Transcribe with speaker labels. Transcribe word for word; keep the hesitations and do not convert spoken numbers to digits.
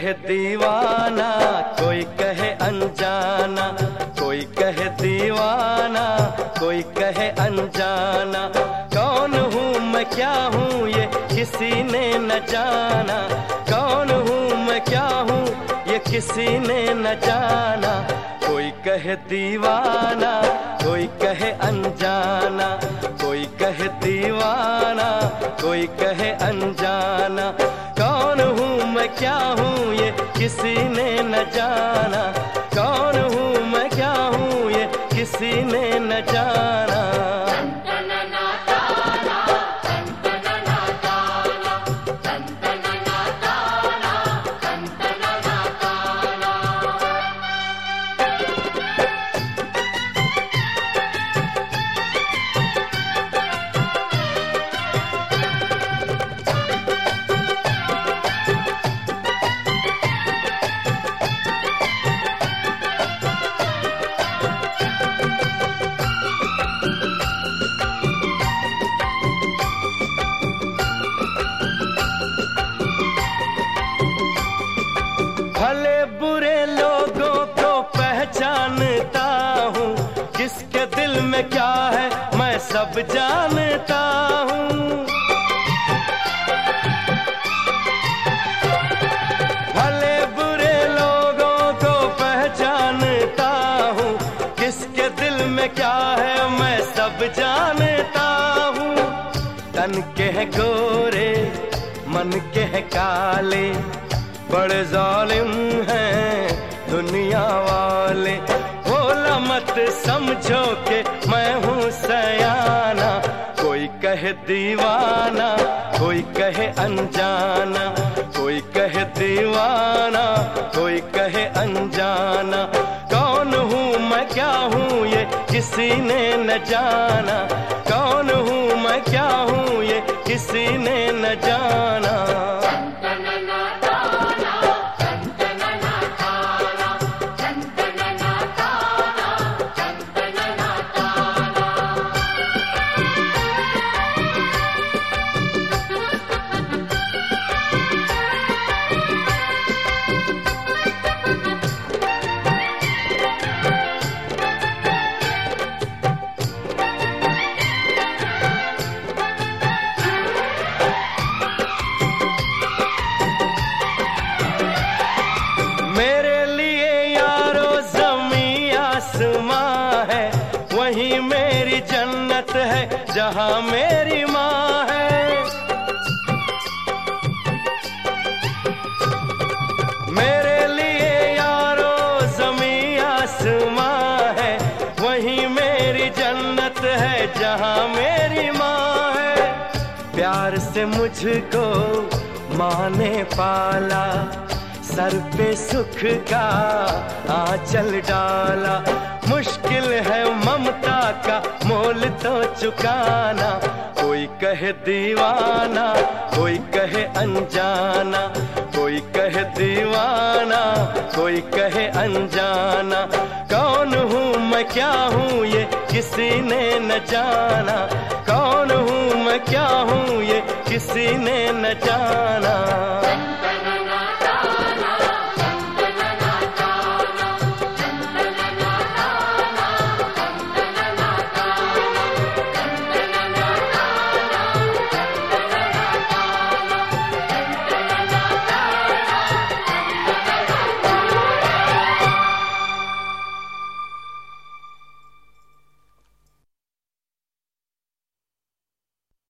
Speaker 1: कहे दीवाना, कोई कहे अनजाना, कोई कहे दीवाना, कोई कहे अनजाना। कौन हूँ मैं क्या हूँ ये किसी ने न जाना, कौन हूँ मैं क्या हूँ ये किसी ने न जाना। कोई कहे दीवाना, कोई कहे अनजाना, कोई कहे दीवाना, कोई कहे अनजाना। कौन हूँ मैं क्या हूँ ये किसी ने न जाना, कौन हूँ मैं क्या हूँ ये किसी ने न जाना। भले बुरे लोगों को पहचानता हूँ, किसके दिल में क्या है मैं सब जानता हूँ। भले बुरे लोगों को पहचानता हूँ, किसके दिल में क्या है मैं सब जानता हूँ। तन के है गोरे मन के है काले, बड़े जालिम हैं दुनिया वाले। भोला मत समझो कि मैं हूँ सयाना, कोई कहे दीवाना, कोई कहे अनजाना, कोई कहे दीवाना, कोई कहे अनजाना। कौन हूँ मैं क्या हूँ ये किसी ने न जाना, कौन हूँ मैं क्या हूँ ये किसी ने न जाना। वही मेरी जन्नत है जहाँ मेरी माँ है। मेरे लिए यारो ज़मीं आसमां है, वही मेरी जन्नत है जहाँ मेरी माँ है। प्यार से मुझको माँ ने पाला, सर पे सुख का आंचल डाला। मुश्किल है ममता का मोल तो चुकाना, कोई कहे दीवाना, कोई कहे अनजाना, कोई कहे दीवाना, कोई कहे अनजाना। कौन हूँ मैं क्या हूँ ये किसी ने न जाना, कौन हूँ मैं क्या हूँ ये किसी ने न जाना।